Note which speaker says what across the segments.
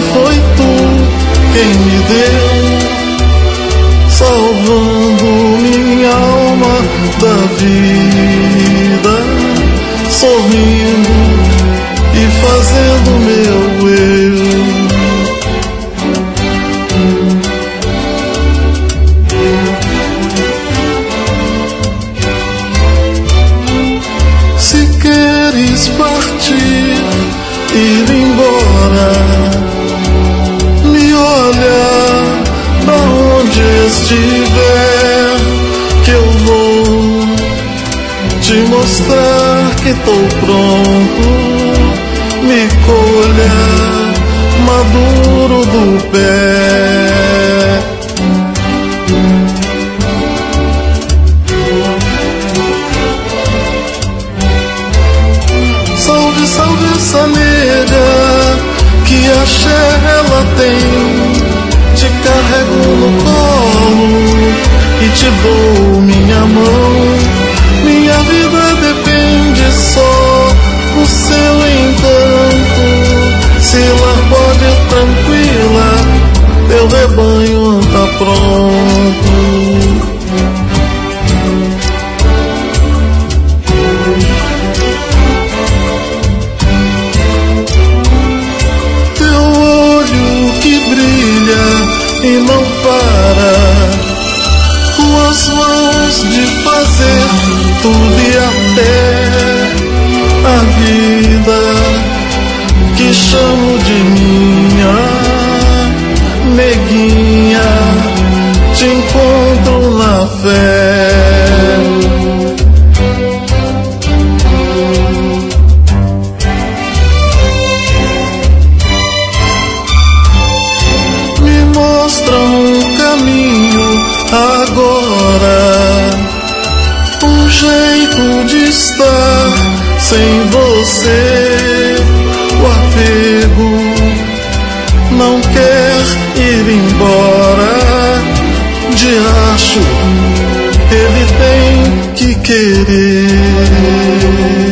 Speaker 1: foi tu quem me deu, salvando minha alma da vida, sorrindo e fazendo meu eu. Se queres partir, ir embora, me olha pra onde estiver, que eu vou te mostrar que tô pronto. Me colha maduro do pé. Salve, salve essa nega que axé ela tem. Te carrego no colo e te dou minha mão. Minha vida depende só do seu encanto. Se lá pode tranquila, teu rebanho tá pronto. Teu olho que brilha e não para, tuas mãos de fazer tudo e até a vida que chamo de minha, neguinha, te encontro na fé. Me mostra um caminho agora, um jeito de estar sem você. O apego não quer ir embora, de acho ele tem que querer.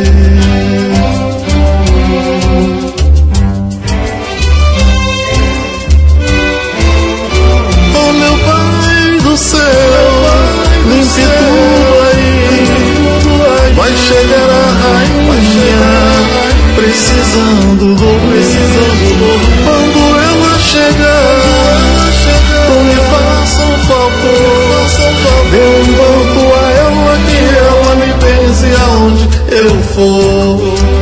Speaker 1: Oh meu Pai do céu, limpe tudo aí, vai chegar a rainha, precisando do quando ela chegar, não me faça um favor, dê um banco a ela que ela me pense aonde eu for.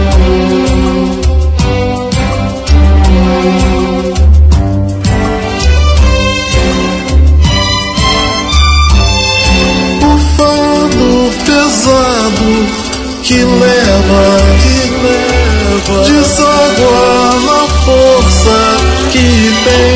Speaker 1: O fardo pesado que leva deságua na força que tem.